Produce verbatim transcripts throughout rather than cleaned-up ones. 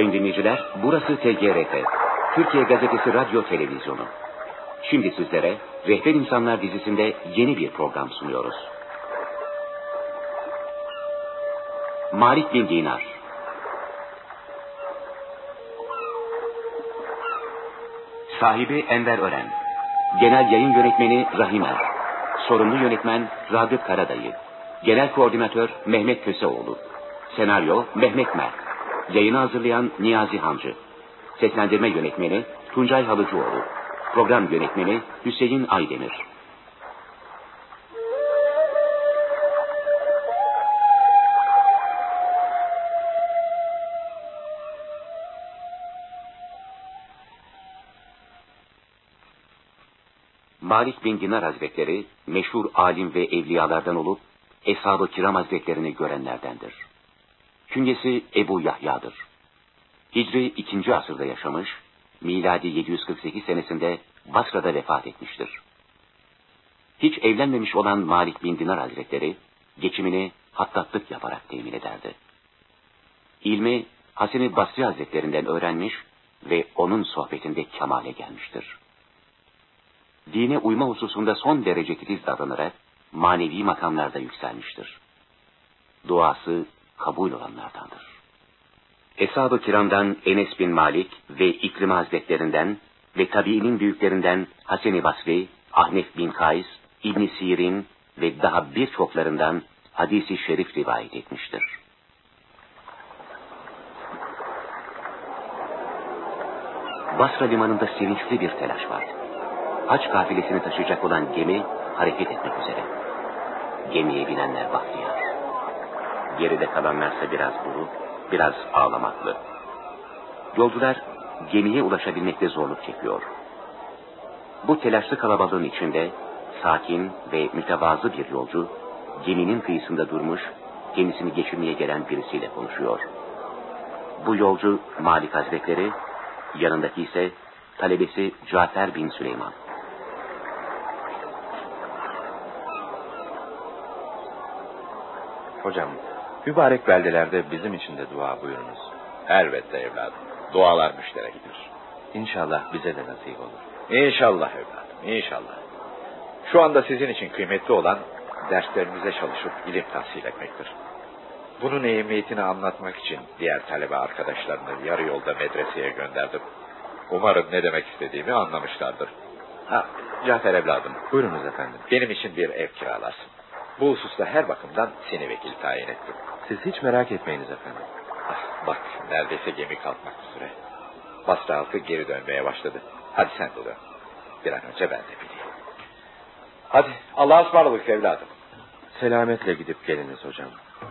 sayın dinleyiciler, burası T G R T, Türkiye Gazetesi Radyo Televizyonu. Şimdi sizlere Rehber İnsanlar dizisinde yeni bir program sunuyoruz. Malik bin Dinar. Sahibi Enver Ören. Genel yayın yönetmeni Rahim Er. Sorumlu yönetmen Ragıp Karadayı. Genel koordinatör Mehmet Köseoğlu. Senaryo Mehmet Mert. Yayını hazırlayan Niyazi Hancı. Seslendirme yönetmeni Tuncay Halıcıoğlu. Program yönetmeni Hüseyin Aydemir. Malik bin Dinar Hazretleri meşhur alim ve evliyalardan olup Eshab-ı Kiram Hazretlerini görenlerdendir. Künyesi Ebu Yahya'dır. Hicri ikinci asırda yaşamış, miladi yedi yüz kırk sekiz senesinde Basra'da vefat etmiştir. Hiç evlenmemiş olan Malik bin Dinar Hazretleri geçimini hattatlık yaparak temin ederdi. İlmi Hasan-ı Basri Hazretlerinden öğrenmiş ve onun sohbetinde kemale gelmiştir. Dine uyma hususunda son derece titiz davranarak manevi makamlarda yükselmiştir. Duası kabul olanlardandır. Eshab-ı Kiram'dan Enes bin Malik ve İkrim Hazretlerinden ve tabiinin büyüklerinden Hasan-ı Basri, Ahnef bin Kays, İbn Sirin ve daha birçoklarından hadis-i şerif rivayet etmiştir. Basra limanında sevinçli bir telaş var. Haç kafilesini taşıyacak olan gemi hareket etmek üzere. Gemiye binenler bahtiyar. Geride kalanlarsa biraz buruk, biraz ağlamaklı. Yolcular gemiye ulaşabilmekte zorluk çekiyor. Bu telaşlı kalabalığın içinde sakin ve mütevazı bir yolcu geminin kıyısında durmuş, kendisini geçirmeye gelen birisiyle konuşuyor. Bu yolcu Malik Hazretleri, yanındaki ise talebesi Cafer bin Süleyman. Hocam, mübarek beldelerde bizim için de dua buyurunuz. Elbette evladım. Dualar müşterektir. İnşallah bize de nasip olur. İnşallah evladım, inşallah. Şu anda sizin için kıymetli olan derslerinize çalışıp ilim tahsil etmektir. Bunun ehemmiyetini anlatmak için diğer talebe arkadaşlarını yarı yolda medreseye gönderdim. Umarım ne demek istediğimi anlamışlardır. Ha, Cafer evladım. Buyurunuz efendim. Benim için bir ev kiralarsın. Bu hususta her bakımdan seni vekil tayin ettim. Siz hiç merak etmeyiniz efendim. Ah, bak neredeyse gemi kalkmak üzere. Basra halkı geri dönmeye başladı. Hadi sen de dön. Bir an önce ben de bileyim. Hadi Allah'a ısmarladık evladım. Selametle gidip geliniz hocam.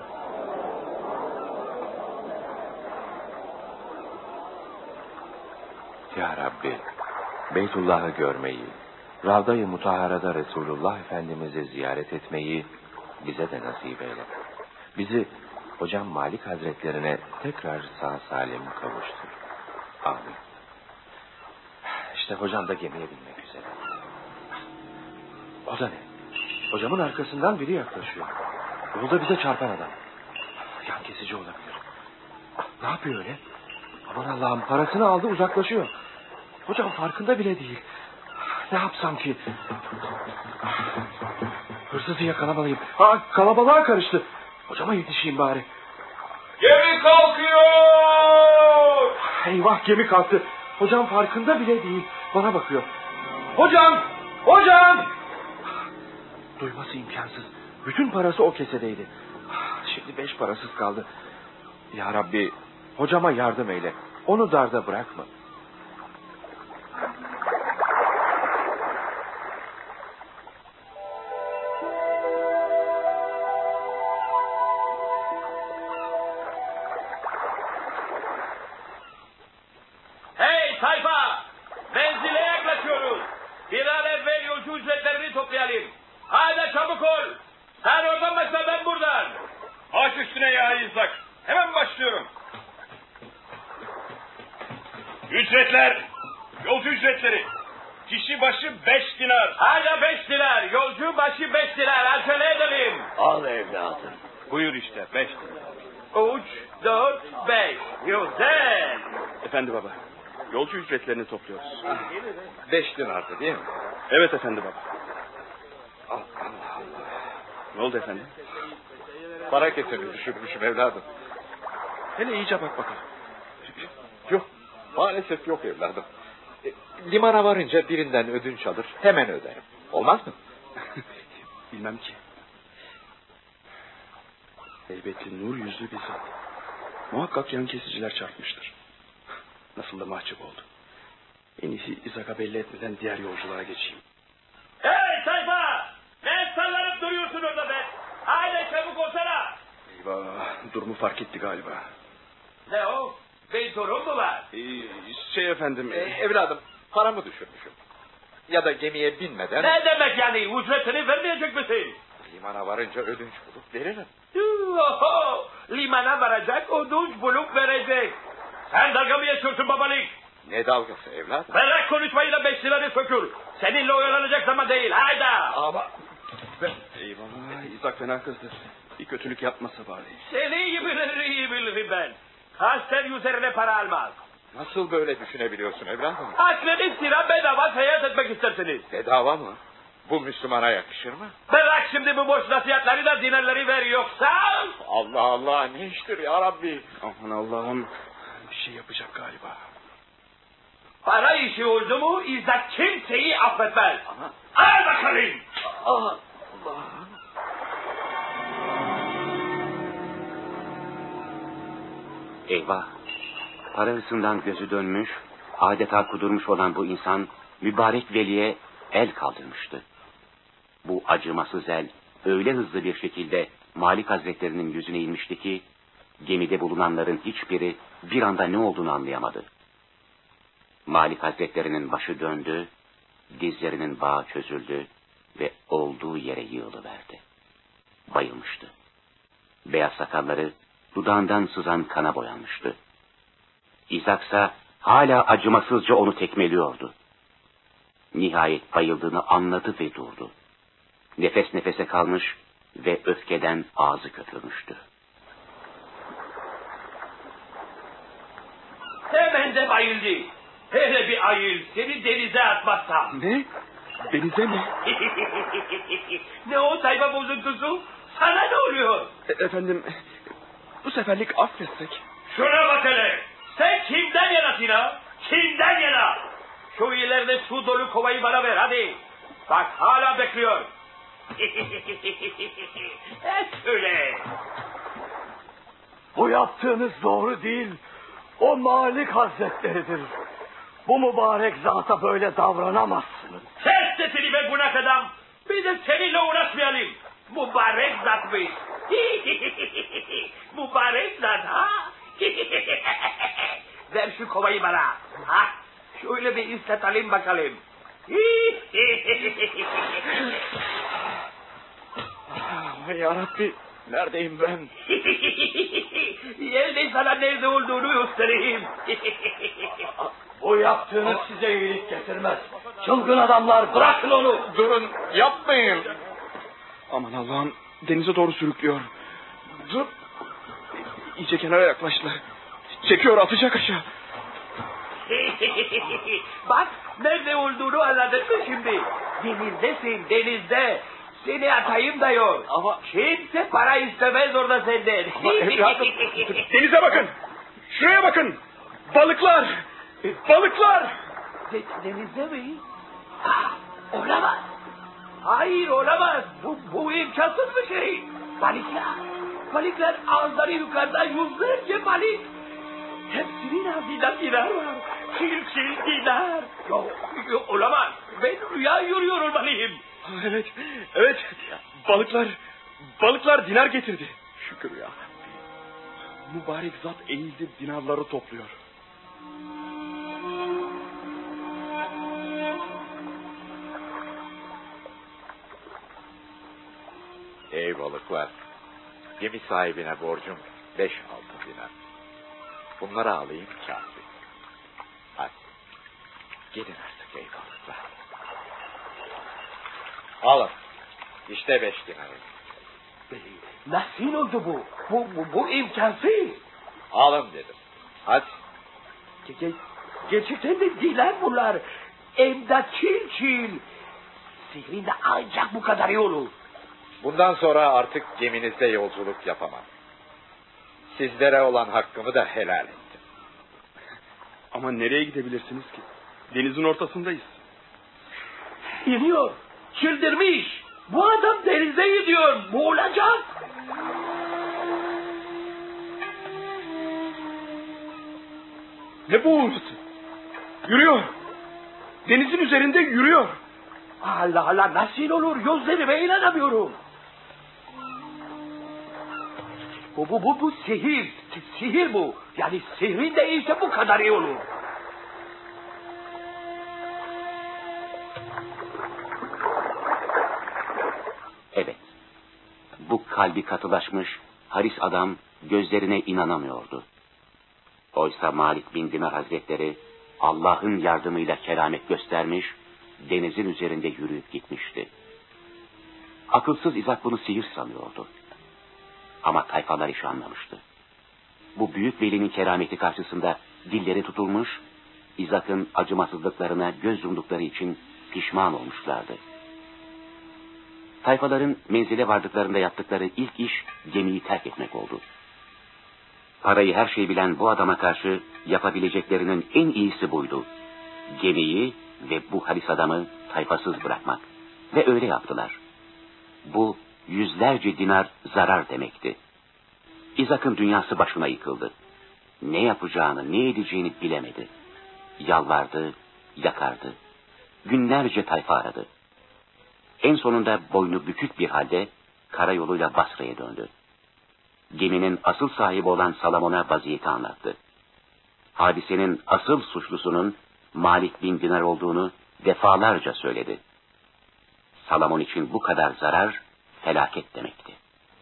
Ya Rabbi, Beytullah'ı görmeyi, Ravda-i Mutahhara'da Resulullah Efendimiz'i ziyaret etmeyi bize de nasip eyle. Bizi hocam Malik Hazretlerine tekrar sağ salim kavuştur. Amin. İşte hocam da gemiye binmek üzere. O da ne? Hocamın arkasından biri yaklaşıyor. Yolda bize çarpan adam. Yan kesici olabilir. Ne yapıyor öyle? Aman Allah'ım, parasını aldı, uzaklaşıyor. Hocam farkında bile değil. Ne yapsam ki? Hırsızı yakalamalıyım. Ha, kalabalığa karıştı. Hocama yetişeyim bari. Gemi kalkıyor! Eyvah, gemi kalktı. Hocam farkında bile değil. Bana bakıyor. Hocam! Hocam! Duyması imkansız. Bütün parası o kesedeydi. Şimdi beş parasız kaldı. Ya Rabbi, hocama yardım eyle. Onu darda bırakma. Hey tayfa! Menzile yaklaşıyoruz. Bir an evvel yolcu ücretlerini toplayalım. Hadi çabuk ol. Sen oradan başla, ben buradan. Baş üstüne ya İzak. Hemen başlıyorum. Ücretler. Yolcu ücretleri. Kişi başı beş dinar. Hadi beş dinar. Yolcu başı beş dinar. Acele edelim. Al evladım. Buyur işte beş dinar. Üç, dört, beş. Güzel. Efendi baba, yolcu ücretlerini topluyoruz. Beş dinardı değil mi? Evet efendi baba. Allah Allah Allah. Ne oldu efendim? Para keseni düşürmüşüm evladım. Hele iyice bak bakalım. Yok, maalesef yok evladım. E, limana varınca birinden ödünç alır, hemen öderim. Olmaz mı? Bilmem ki. Heybetli nur yüzlü bir zat. Muhakkak yan kesiciler çarpmıştır. Nasıl da mahcup oldu. En iyisi İzak'a belli etmeden diğer yolculuğa geçeyim. Hey sayfa! Ne sallanıp duruyorsun orada be? Haydi çabuk olsana! Eyvah, durumu fark etti galiba. Ne o? Bir durum mu var? Ee, şey efendim... E, evladım, paramı düşürmüşüm. Ya da gemiye binmeden... Ne demek yani? Ücretini vermeyecek misin? Limana varınca ödünç bulup veririm. Oho! Limana varacak, ödünç bulup verecek. Sen dalga mı geçiyorsun babalık? Ne dalgası evladım? Bırak konuşmayı da beş liranı sökül. Seninle oyalanacak zaman değil, hayda! Ama... Eyvallah, İzak fena kızdı. Bir kötülük yapmasa bari. Seni iyi bilir, iyi bilirim ben. Haster üzerine para almaz. Nasıl böyle düşünebiliyorsun evladım? Aklını sıra bedava seyahat etmek istersiniz. Bedava mı? Bu Müslümana yakışır mı? Bırak şimdi bu boş nasihatleri da dinarları ver yoksa... Allah Allah, ne iştir ya Rabbi? Aman Allah'ım, bir şey yapacak galiba. Para işi oldu mu İzzet kimseyi affetmez. Ama... Al bakalım. Allah. Eyvah! Para hırsından gözü dönmüş, adeta kudurmuş olan bu insan mübarek veliye el kaldırmıştı. Bu acımasız el öyle hızlı bir şekilde Malik Hazretlerinin yüzüne inmişti ki gemide bulunanların hiçbiri bir anda ne olduğunu anlayamadı. Malik Hazretlerinin başı döndü, dizlerinin bağı çözüldü ve olduğu yere yığılıverdi. Bayılmıştı. Beyaz sakalları dudağından sızan kana boyanmıştı. İzaksa hala acımasızca onu tekmeliyordu. Nihayet bayıldığını anladı ve durdu. Nefes nefese kalmış ve öfkeden ağzı köpürmüştü. Hemen de bayıldı. Hele bir ayıl seni denize atmazsam. Ne? Denize mi? Ne o sayfa bozuntusu? Sana ne oluyor? E, efendim, bu seferlik affetsek. Şuna bak hele. Sen kimden yanasın ha? Kimden yana? Şu ileride su dolu kovayı bana ver hadi. Bak hala bekliyor. Et öyle. Bu yaptığınız doğru değil. O Malik Hazretleridir. Bu mübarek zata böyle davranamazsınız. Kes sesini be bunak adam. Bir de seninle uğraşmayalım. Mübarek zatmış. Mübarek zat ha? Ver şu kovayı bana. Ha? Şöyle bir istetelim bakalım. Ya Rabbi, neredeyim ben? Yerde sana nerede olduğunu göstereyim. Bu yaptığınız size iyilik getirmez. Çılgın adamlar, bırakın onu. Durun, yapmayın. Aman Allah'ım, denize doğru sürüklüyor. Dur. İyice kenara yaklaştılar. Çekiyor, atacak aşağı. Bak nerede olduğunu anladın mı şimdi? Denizdesin, denizde. Seni atayım da yok. Ama... Kimse para istemez orada senden. Ama evladım... Denize bakın. Şuraya bakın. Balıklar. Balıklar. De, denizde mi? Ha, olamaz. Hayır olamaz. Bu, bu imkansız bir şey. Balıklar. Balıklar ağızları yukarıda yüzlerce balık. Hepsinin ağzında dinar var. Çil çil dinar. Yok, yok olamaz. Ben rüya görüyor olmalıyım. Evet, evet. Balıklar, balıklar dinar getirdi. Şükür ya. Mübarek zat eğildi, dinarları topluyor. Ey balıklar. Gemi sahibine borcum beş altın dinar. Bunları alayım kafi. Hadi. Gidin artık ey balıklar. Alın. İşte beş dinarım. Nasıl oldu bu? Bu, bu, bu imkansız. Alın dedim. Hadi. Ge- Gerçekten de değiller bunlar. Hem de çil çil. Sihrin de ancak bu kadar iyi olur. Bundan sonra artık geminizde yolculuk yapamam. Sizlere olan hakkımı da helal ettim. Ama nereye gidebilirsiniz ki? Denizin ortasındayız. İniyor. Çıldırmış. Bu adam denize gidiyor. Bu olacak. Ne bu uğultusu? Yürüyor. Denizin üzerinde yürüyor. Allah Allah, nasıl olur? Gözlerime inanamıyorum. Bu bu bu bu sihir. Sihir bu. Yani sihrin de işte bu kadar iyi olur. Evet. Bu kalbi katılaşmış haris adam gözlerine inanamıyordu. Oysa Malik bin Dinar Hazretleri Allah'ın yardımıyla keramet göstermiş, denizin üzerinde yürüyüp gitmişti. Akılsız İzak bunu sihir sanıyordu. Ama tayfalar işi anlamıştı. Bu büyük velinin kerameti karşısında dilleri tutulmuş, İzak'ın acımasızlıklarına göz yumdukları için pişman olmuşlardı. Tayfaların menzile vardıklarında yaptıkları ilk iş gemiyi terk etmek oldu. Parayı her şeyi bilen bu adama karşı yapabileceklerinin en iyisi buydu. Gemiyi ve bu halis adamı tayfasız bırakmak. Ve öyle yaptılar. Bu yüzlerce dinar zarar demekti. İzak'ın dünyası başına yıkıldı. Ne yapacağını, ne edeceğini bilemedi. Yalvardı, yakardı. Günlerce tayfa aradı. En sonunda boynu bükük bir halde karayoluyla Basra'ya döndü. Geminin asıl sahibi olan Salamon'a vaziyeti anlattı. Hadisenin asıl suçlusunun Malik bin Dinar olduğunu defalarca söyledi. Salamon için bu kadar zarar felaket demekti.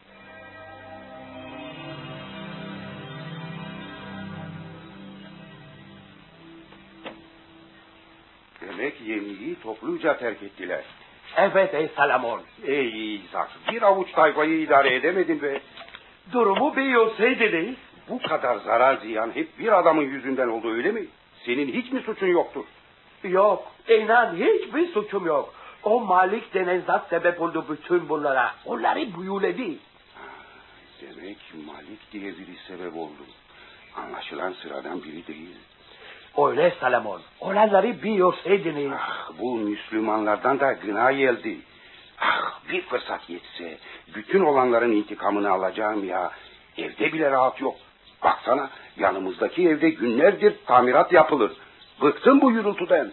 Demek yemiyi topluca terk ettiler. Evet ey Salamon. Ey İzak, bir avuç tayfayı idare edemedin be. Durumu biliyorsaydınız. Bu kadar zarar ziyan hep bir adamın yüzünden oldu, öyle mi? Senin hiç mi suçun yoktur? Yok, inan hiçbir suçum yok. O Malik denen zat sebep oldu bütün bunlara. Onları büyüledi. Demek Malik diye biri sebep oldu. Anlaşılan sıradan biri değil. Öyle Salamon. Olanları biliyorsaydınız. Ah, bu Müslümanlardan da gına geldi. Ah, bir fırsat yetse bütün olanların intikamını alacağım ya. Evde bile rahat yok. Baksana, yanımızdaki evde günlerdir tamirat yapılır. Bıktım bu gürültüden.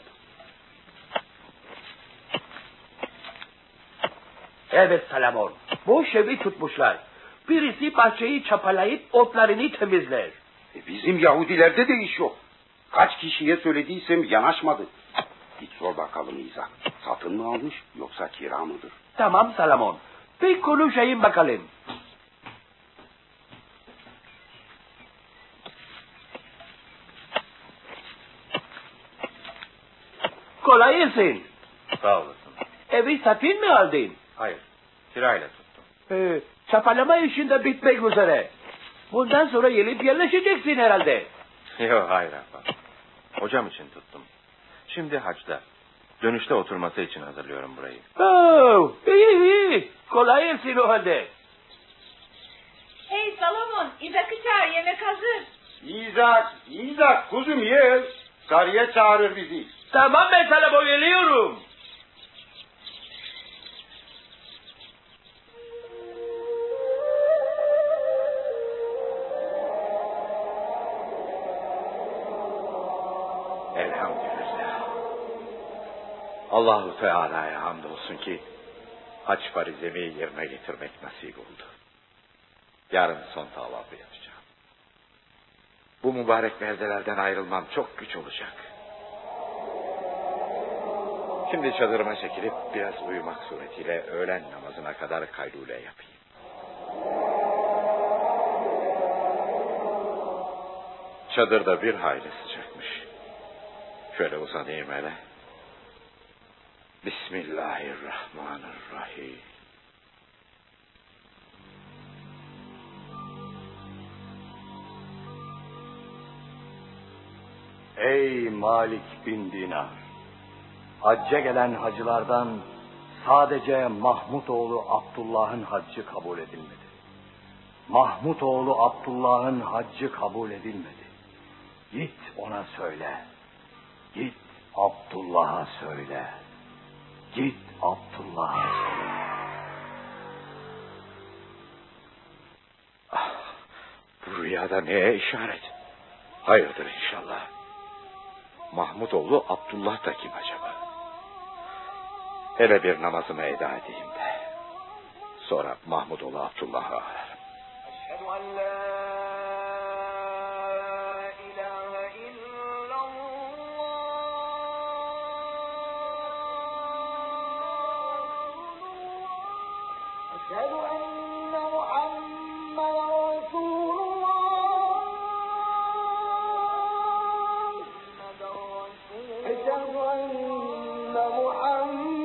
Evet Salamon. Boş evi tutmuşlar. Birisi bahçeyi çapalayıp otlarını temizler. E bizim Yahudilerde de iş yok. Kaç kişiye söylediysem yanaşmadı. Git sor bakalım İzak. Satın mı almış yoksa kira mıdır? Tamam Salamon. Bir konuşayım bakalım. Kolay gelsin. Sağ olasın. Evi satın mı aldın? Hayır, kirayla tuttum. Ee, çapalama işinde bitmek üzere. Bundan sonra gelip yerleşeceksin herhalde. Yok, hayır efendim. Hocam için tuttum. Şimdi hacda. Dönüşte oturması için hazırlıyorum burayı. Oo, iyi iyi. Kolay gelsin o halde. Hey Salomon, İzak'ı çağır, yemek hazır. İzak, İzak kuzum ye. Sarıya çağırır bizi. Tamam ben Salomon geliyorum. Elhamdülillah. Allahu Teala'ya hamdolsun ki hac farizemi yerine getirmek nasip oldu. Yarın son tavafı yapacağım. Bu mübarek beldelerden ayrılmam çok güç olacak. Şimdi çadırıma çekilip biraz uyumak suretiyle öğlen namazına kadar kaylule yapayım. Çadırda bir hayli sıcakmış. Şöyle uzanayım hele. Bismillahirrahmanirrahim. Ey Malik bin Dinar! Hacca gelen hacılardan sadece Mahmud oğlu Abdullah'ın haccı kabul edilmedi. Mahmud oğlu Abdullah'ın haccı kabul edilmedi. Git ona söyle. Git Abdullah'a söyle. Git Abdullah'a söyle. Ah, bu rüyada neye işaret? Hayırdır inşallah. Mahmudoğlu Abdullah da kim acaba? Hele bir namazımı eda edeyim de sonra Mahmudoğlu Abdullah'ı ararım. Eşhedü en la ilahe illallah. Eşhedü enne Muhammeden Resulullah. Eşhedü enne Muhammeden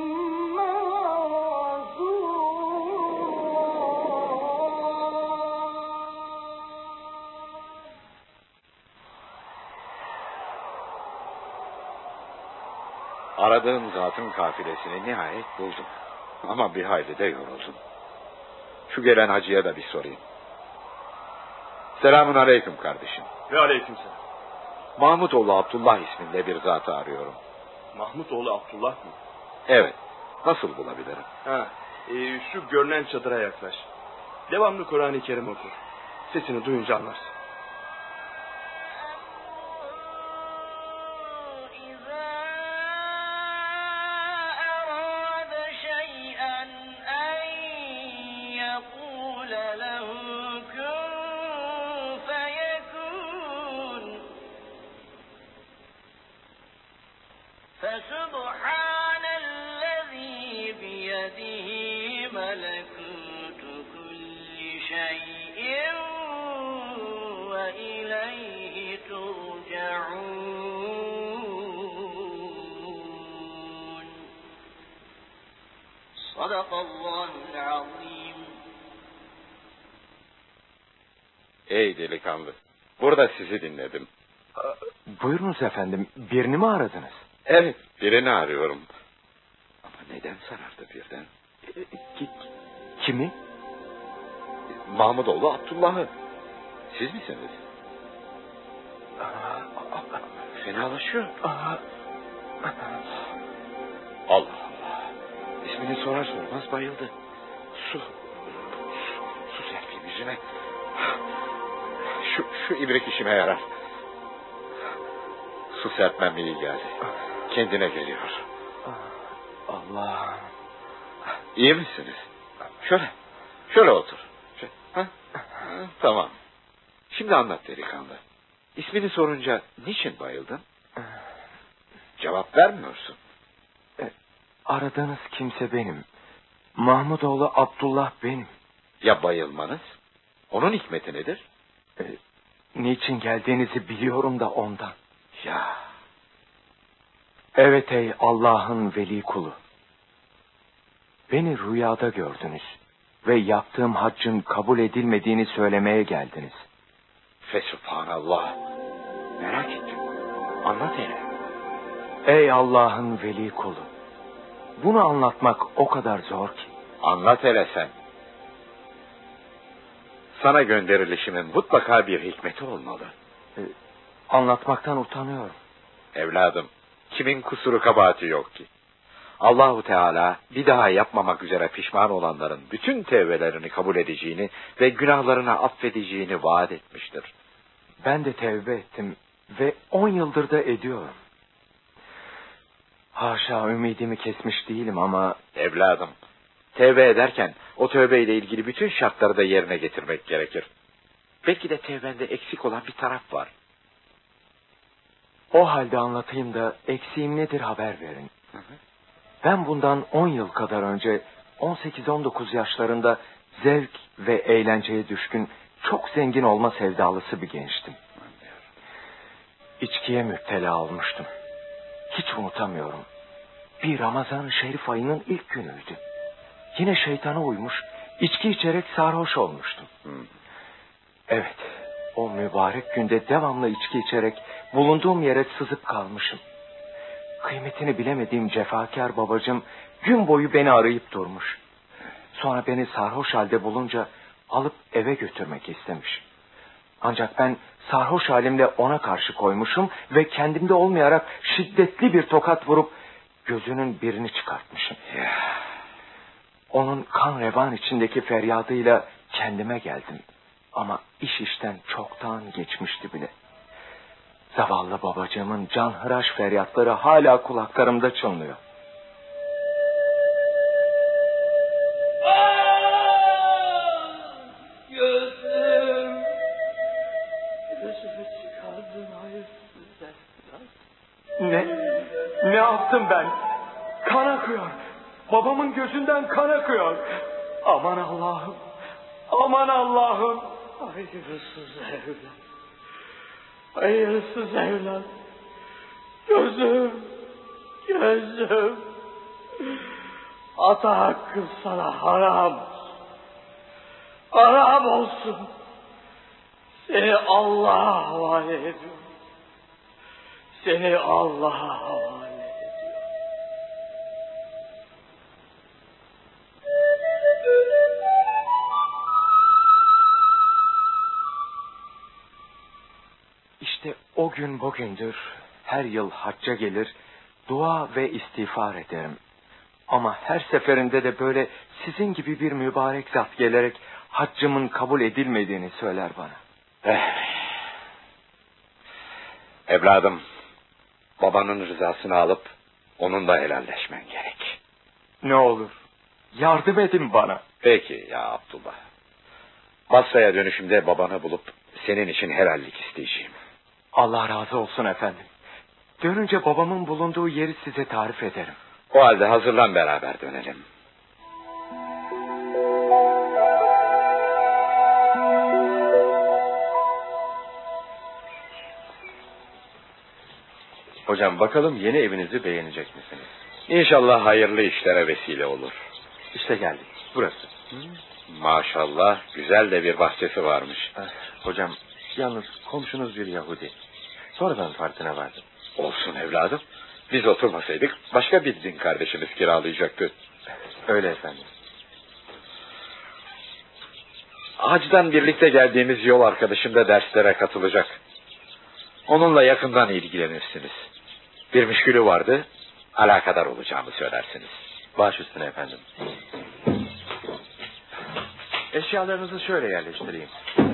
Aradığım zatın kafilesini nihayet buldum. Ama bir hayli de yoruldum. Şu gelen hacıya da bir sorayım. Selamun aleyküm kardeşim. Ve aleyküm selam. Mahmudoğlu Abdullah isminde bir zatı arıyorum. Mahmudoğlu Abdullah mı? Evet. Nasıl bulabilirim? Ha, e, şu görünen çadıra yaklaş. Devamlı Kur'an-ı Kerim oku. Sesini duyunca anlarsın. Ey delikanlı, burada sizi dinledim. Buyurunuz efendim, birini mi aradınız? Evet, birini arıyorum. Ama neden sarardı birden? Ki, kimi? Mahmudoğlu Abdullah'ı. Siz misiniz? Fenalaşıyor. Allah Allah. İsmini sorar sormaz bayıldı. Su. Su, su serpeyim yüzüne. Şu, şu ibrik işime yarar. Su serpmem iyi geldi. Kendine geliyor. Allah. İyi misiniz? Şöyle. Şöyle otur. Şöyle. Ha? Ha, tamam. Şimdi anlat delikanlı. İsmini sorunca niçin bayıldın? Cevap vermiyorsun. E, aradığınız kimse benim. Mahmudoğlu Abdullah benim. Ya bayılmanız? Onun hikmeti nedir? E, niçin geldiğinizi biliyorum da ondan. Ya. Evet ey Allah'ın veli kulu. Beni rüyada gördünüz ve yaptığım haccın kabul edilmediğini söylemeye geldiniz. Fesubhanallah. Merak ettim. Anlat hele. Ey Allah'ın veli kulu. Bunu anlatmak o kadar zor ki. Anlat hele sen. Sana gönderilişimin mutlaka bir hikmeti olmalı. Ee, anlatmaktan utanıyorum. Evladım, kimin kusuru kabahati yok ki? Allahu Teala bir daha yapmamak üzere pişman olanların bütün tevbelerini kabul edeceğini ve günahlarını affedeceğini vaat etmiştir. Ben de tevbe ettim ve on yıldır da ediyorum. Haşa, ümidimi kesmiş değilim ama... Evladım, tevbe ederken o tövbeyle ilgili bütün şartları da yerine getirmek gerekir. Belki de tevbende eksik olan bir taraf var. O halde anlatayım da eksiğim nedir haber verin. Hı hı. Ben bundan on yıl kadar önce on sekiz on dokuz yaşlarında zevk ve eğlenceye düşkün, çok zengin olma sevdalısı bir gençtim. İçkiye müptela olmuştum. Hiç unutamıyorum. Bir Ramazan-ı Şerif ayının ilk günüydü. Yine şeytana uymuş, içki içerek sarhoş olmuştum. Hmm. Evet, o mübarek günde devamlı içki içerek bulunduğum yere sızıp kalmışım. Kıymetini bilemediğim cefakar babacığım gün boyu beni arayıp durmuş. Sonra beni sarhoş halde bulunca alıp eve götürmek istemiş. Ancak ben sarhoş halimle ona karşı koymuşum ve kendimde olmayarak şiddetli bir tokat vurup gözünün birini çıkartmışım. Onun kan revan içindeki feryadıyla kendime geldim. Ama iş işten çoktan geçmişti bile. Zavallı babacığımın canhıraş feryatları hala kulaklarımda çınlıyor. Gözüm. Gözümü çıkardın hayırsız Esra. Ne? Ne yaptım ben? Kan akıyor. Babamın gözünden kan akıyor. Aman Allah'ım. Aman Allah'ım. Hayırsız evlat. Hayırsız evlat. Gözüm. Gözüm. Ata hakkı sana haram. Haram olsun. Seni Allah'a havale ediyorum. Seni Allah'a havale ediyorum. İşte o gün bugündür her yıl hacca gelir, dua ve istiğfar ederim. Ama her seferinde de böyle sizin gibi bir mübarek zat gelerek haccımın kabul edilmediğini söyler bana. Eh. Evladım, babanın rızasını alıp onunla helalleşmen gerek. Ne olur, yardım edin bana. Peki ya Abdullah. Basra'ya dönüşümde babanı bulup senin için helallik isteyeceğim. Allah razı olsun efendim. Dönünce babamın bulunduğu yeri size tarif ederim. O halde hazırlan, beraber dönelim. Hocam bakalım yeni evinizi beğenecek misiniz? İnşallah hayırlı işlere vesile olur. İşte geldik. Burası. Maşallah güzel de bir bahçesi varmış. Ah, hocam yalnız komşunuz bir Yahudi. Sonradan farkına vardım. Olsun evladım. Biz oturmasaydık başka bir din kardeşimiz kiralayacaktı. Öyle efendim. Hacdan birlikte geldiğimiz yol arkadaşım da derslere katılacak. Onunla yakından ilgilenirsiniz. Bir müşkülü vardı, alakadar olacağımı söylersiniz. Baş üstüne efendim. Eşyalarınızı şöyle yerleştireyim.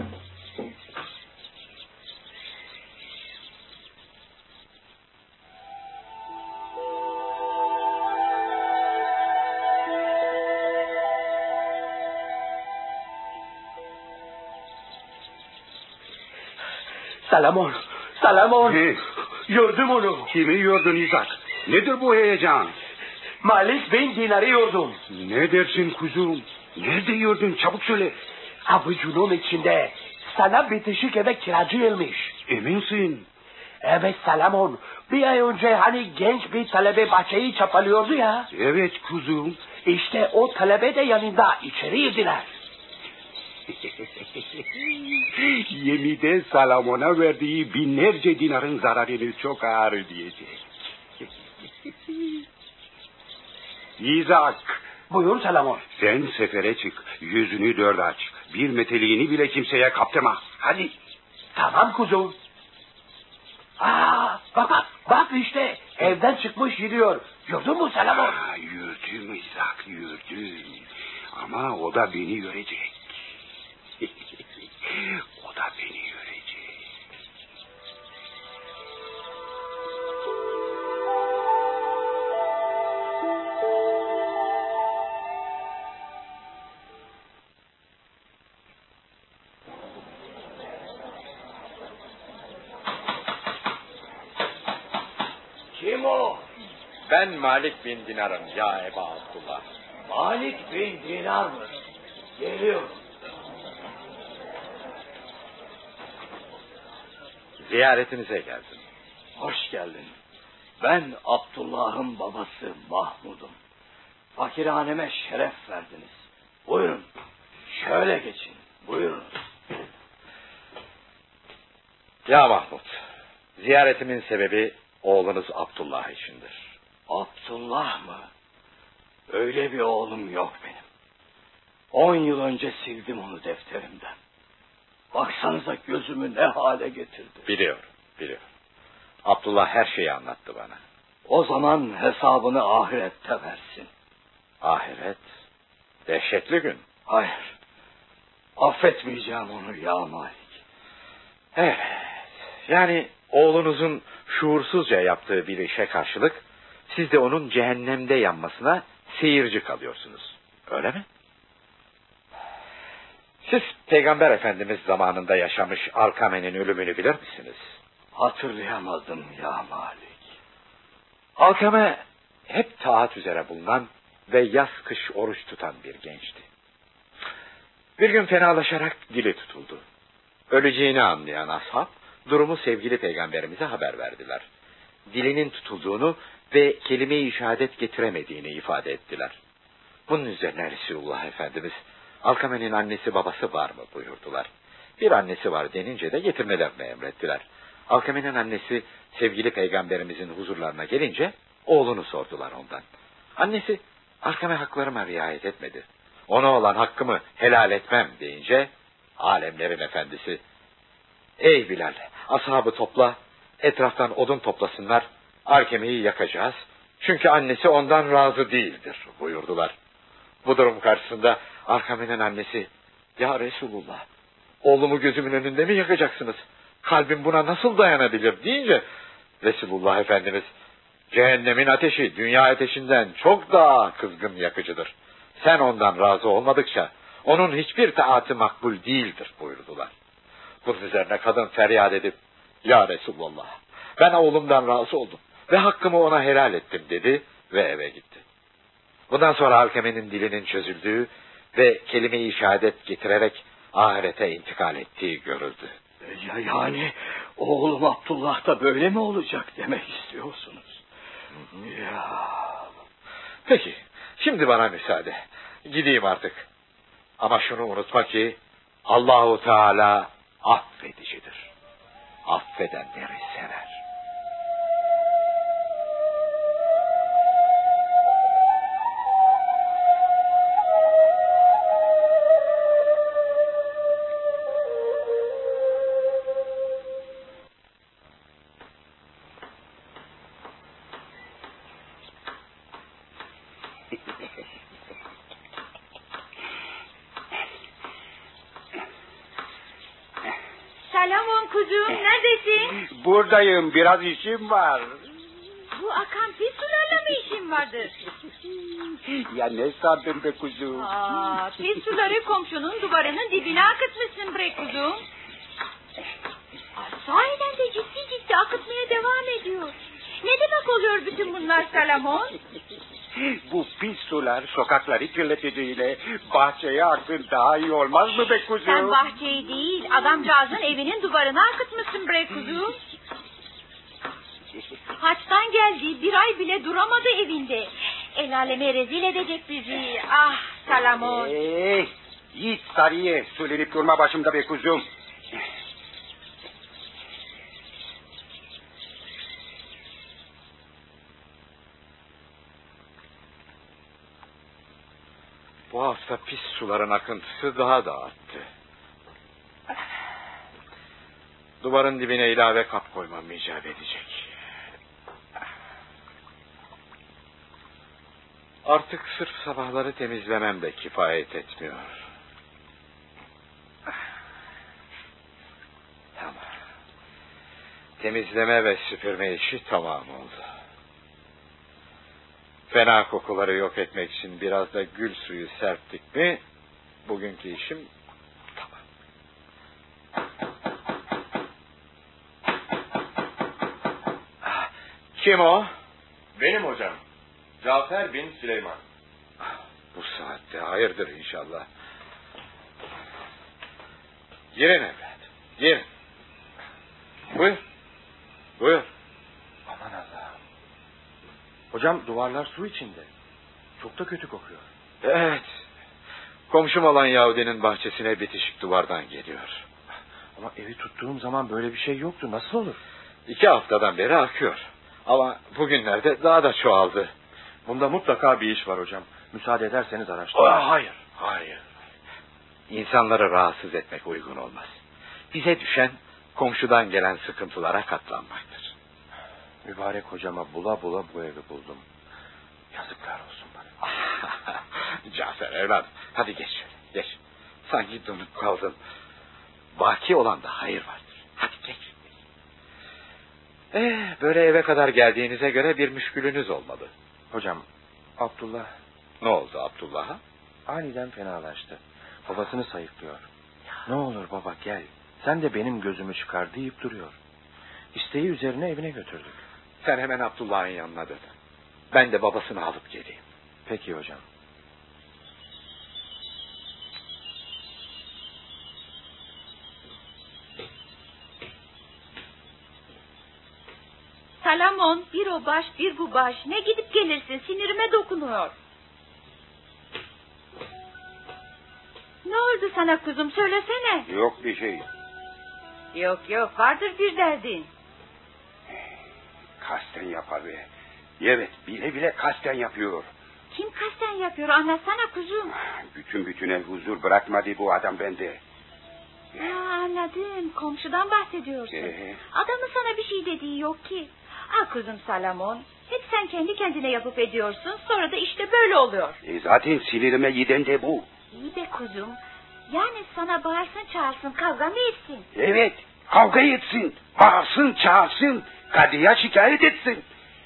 Salamon, Salamon. Ne? Gördüm onu. Kimi gördün İzak? Nedir bu heyecan? Malik bin Dinar'ı gördüm. Ne dersin kuzum? Nerede gördün? Çabuk söyle. Avucunun içinde sana bitişik eve kiracı gelmiş. Eminsin? Evet Salamon. Bir ay önce hani genç bir talebe bahçeyi çapalıyordu ya. Evet kuzum. İşte o talebe de yanında içeri girdiler. Yemide Salamon'a verdiği binlerce dinarın zararını çok ağır ödeyecek. İzak. Buyur Salamon. Sen sefere çık. Yüzünü dört aç. Bir meteliğini bile kimseye kaptırma. Hadi. Tamam kuzum. Aa, bak bak bak işte evden çıkmış yürüyor. Gördün mü Salamon? Aa, yürüdüm İzak, yürüdüm. Ama o da beni görecek. O da beni görecek. Kim o? Ben Malik bin Dinar'ım ya Eba Abdullah. Malik bin Dinar mı? Geliyor. Ziyaretinize geldim. Hoş geldin. Ben Abdullah'ın babası Mahmud'um. Fakirhaneme şeref verdiniz. Buyurun. Şöyle geçin. Buyurun. Ya Mahmud, Ziyaretimin sebebi oğlunuz Abdullah içindir. Abdullah mı? Öyle bir oğlum yok benim. On yıl önce sildim onu defterimden. Baksanıza gözümü ne hale getirdi. Biliyorum, biliyorum. Abdullah her şeyi anlattı bana. O zaman hesabını ahirette versin. Ahiret? Dehşetli gün. Hayır. Affetmeyeceğim onu ya Malik. Evet. Yani oğlunuzun şuursuzca yaptığı bir işe karşılık siz de onun cehennemde yanmasına seyirci kalıyorsunuz. Öyle mi? Siz Peygamber Efendimiz zamanında yaşamış Alkame'nin ölümünü bilir misiniz? Hatırlayamadım ya Malik. Alkame hep taat üzere bulunan ve yaz kış oruç tutan bir gençti. Bir gün fenalaşarak dili tutuldu. Öleceğini anlayan ashab durumu sevgili peygamberimize haber verdiler. Dilinin tutulduğunu ve kelime-i şehadet getiremediğini ifade ettiler. Bunun üzerine Resulullah Efendimiz Alkame'nin annesi babası var mı buyurdular. Bir annesi var denince de getirmelerini emrettiler. Alkame'nin annesi sevgili peygamberimizin huzurlarına gelince oğlunu sordular ondan. Annesi Alkame haklarıma riayet etmedi. Ona olan hakkımı helal etmem deyince alemlerin efendisi ey Bilal ashabı topla etraftan odun toplasınlar Alkame'yi yakacağız. Çünkü annesi ondan razı değildir buyurdular. Bu durum karşısında Alkame'nin annesi ya Resulullah oğlumu gözümün önünde mi yakacaksınız? Kalbim buna nasıl dayanabilir deyince Resulullah Efendimiz cehennemin ateşi dünya ateşinden çok daha kızgın yakıcıdır. Sen ondan razı olmadıkça onun hiçbir taatı makbul değildir buyurdular. Bunun üzerine kadın feryat edip ya Resulullah ben oğlumdan razı oldum ve hakkımı ona helal ettim dedi ve eve gitti. Bundan sonra Alkame'nin dilinin çözüldüğü ve kelime-i şehadet getirerek ahirete intikal ettiği görüldü. Ya yani oğlum Abdullah da böyle mi olacak demek istiyorsunuz? Ya. Peki şimdi bana müsaade. Gideyim artık. Ama şunu unutma ki Allahu Teala affedicidir. Affedenleri sever. Selamon kuzum, neredesin? Buradayım, biraz işim var. Bu akan pis sularla mı işin vardır? Ya ne sandın be kuzum? Aa, pis suları komşunun duvarının dibine akıtmışsın bre kuzum. Aa, sahiden de ciddi ciddi akıtmaya devam ediyor. Ne demek oluyor bütün bunlar Selamon? Bu pis sular sokakları kirleteceğiyle bahçeye aksın daha iyi olmaz mı be kuzum? Sen bahçeyi değil adamcağızın evinin duvarına akıtmışsın bre kuzum. Haçtan geldi bir ay bile duramadı evinde. El aleme rezil edecek bizi. Ah Selamon. Eee yiğit sarıya söylenip durma başımda be kuzum. Bu hafta pis suların akıntısı daha da arttı. Duvarın dibine ilave kap koymam icap edecek. Artık sırf sabahları temizlemem de kifayet etmiyor. Tamam. Temizleme ve süpürme işi tamam oldu. Fena kokuları yok etmek için biraz da gül suyu serptik mi bugünkü işim tamam. Kim o? Benim hocam. Cafer bin Süleyman. Bu saatte hayırdır inşallah. Girin evlat. Girin. Buyur. Buyur. Aman Allah'ım. Hocam duvarlar su içinde. Çok da kötü kokuyor. Evet. Komşum olan Yahudinin bahçesine bitişik duvardan geliyor. Ama evi tuttuğum zaman böyle bir şey yoktu. Nasıl olur? iki haftadan beri akıyor. Ama bugünlerde daha da çoğaldı. Bunda mutlaka bir iş var hocam. Müsaade ederseniz araştırın. Aa, hayır, hayır. İnsanları rahatsız etmek uygun olmaz. Bize düşen komşudan gelen sıkıntılara katlanmaktır. Mübarek hocama bula bula bu evi buldum. Yazıklar olsun bana. Cafer evladım, hadi geç şöyle, geç. Sanki donup kaldın. Baki olan da hayır vardır. Hadi geç. Ee, böyle eve kadar geldiğinize göre bir müşkülünüz olmalı. Hocam, Abdullah... Ne oldu Abdullah'a? Aniden fenalaştı. Babasını sayıklıyor. Ne olur baba gel. Sen de benim gözümü çıkar deyip duruyor. İsteği üzerine evine götürdük. Sen hemen Abdullah'ın yanına dön. Ben de babasını alıp geleyim. Peki hocam. Salamon, bir o baş bir bu baş. Ne gidip gelirsin, sinirime dokunuyor. Ne oldu sana kuzum, söylesene. Yok bir şey. Yok yok, vardır bir derdin. Kasten yapar be. Evet, bile bile kasten yapıyor. Kim kasten yapıyor, anlatsana kuzum. Bütün bütüne huzur bırakmadı bu adam bende. Ha, anladım, komşudan bahsediyorsun. Ee? Adamın sana bir şey dediği yok ki. Ah kuzum Salamon, hep sen kendi kendine yapıp ediyorsun, sonra da işte böyle oluyor. E zaten sinirime giden de bu. İyi be kuzum, yani sana bağırsın çağırsın, kavga mı etsin? Evet, kavga etsin, bağırsın çağırsın, kadıya şikayet etsin.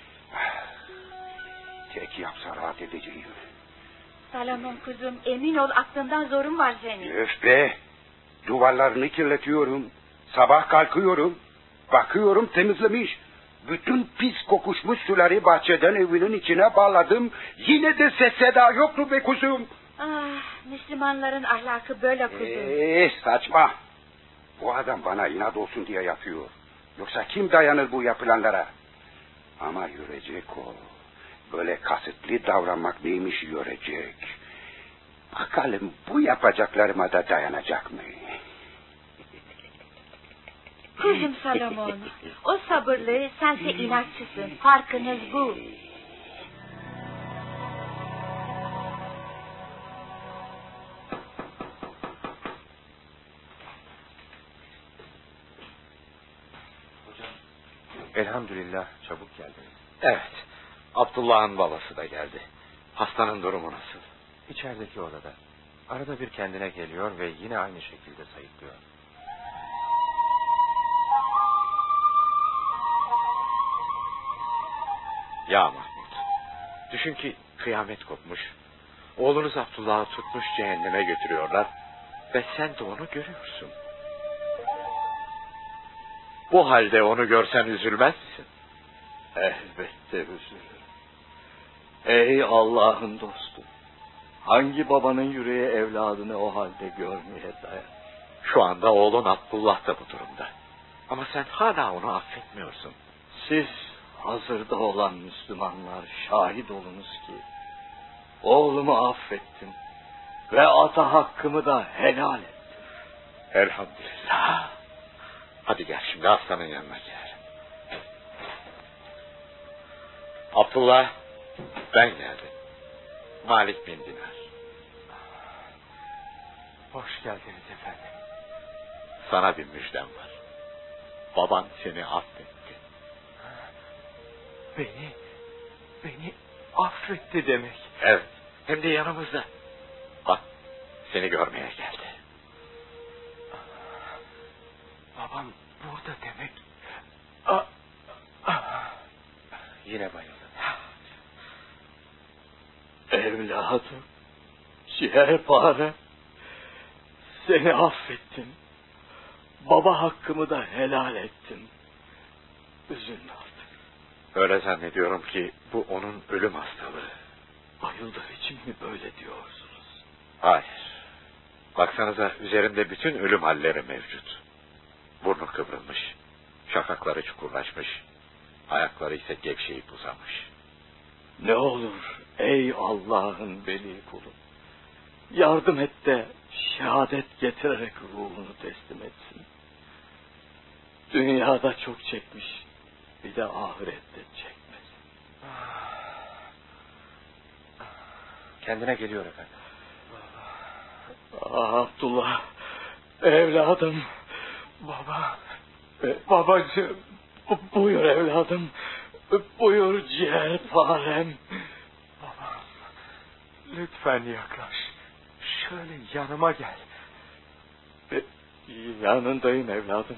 Tek yapsa rahat edeceğim. Salamon kuzum, emin ol aklından zorun var senin. Öf be, duvarlarını kirletiyorum, sabah kalkıyorum, bakıyorum temizlemiş. Bütün pis kokuşmuş suları bahçeden evinin içine bağladım. Yine de ses seda yoktu be kuzum. Ah, Müslümanların ahlakı böyle kuzum. Eee saçma. Bu adam bana inat olsun diye yapıyor. Yoksa kim dayanır bu yapılanlara? Ama görecek o. Böyle kasıtlı davranmak neymiş görecek. Bakalım bu yapacaklarıma da dayanacak mı? Kuzum Salamon, o sabırlı, sense inatçısın. Farkınız bu. Elhamdülillah çabuk geldiniz. Evet, Abdullah'ın babası da geldi. Hastanın durumu nasıl? İçerideki odada. Arada bir kendine geliyor ve yine aynı şekilde sayıklıyor. Ya Mahmut, düşün ki kıyamet kopmuş. Oğlunuz Abdullah'ı tutmuş cehenneme götürüyorlar ve sen de onu görüyorsun. Bu halde onu görsen üzülmez misin? Elbette üzülürüm. Ey Allah'ın dostu. Hangi babanın yüreği evladını o halde görmeye dayanır? Şu anda oğlun Abdullah da bu durumda. Ama sen hala onu affetmiyorsun. Siz hazırda olan Müslümanlar şahit olunuz ki oğlumu affettim ve ata hakkımı da helal ettim. Elhamdülillah. Hadi gel şimdi hastanın yanına gel. Abdullah, ben geldim. Malik bin Dinar. Hoş geldiniz efendim. Sana bir müjdem var. Baban seni affetti. Beni, beni affetti demek. Evet, hem de yanımızda. Bak, seni görmeye geldi. Babam burada demek. Ah, ah. Yine bayıldı. Evladım, ciğerpare, seni affettim. Baba hakkımı da helal ettim. Üzülme artık. Öyle zannediyorum ki bu onun ölüm hastalığı. Bayıldığı için mi böyle diyorsunuz? Hayır. Baksanıza üzerinde bütün ölüm halleri mevcut. Burnu kıvrılmış, şakakları çukurlaşmış, ayakları ise gevşeyip uzamış. Ne olur ey Allah'ın veli kulu. Yardım et de şehadet getirerek ruhunu teslim etsin. Dünyada çok çekmiş, bir de ahirette çekmesin. Kendine geliyor efendim. Ah, Abdullah, evladım, baba, babacığım, buyur evladım, buyur ciğerparem. Babam, lütfen yaklaş, şöyle yanıma gel. E, yanındayım evladım.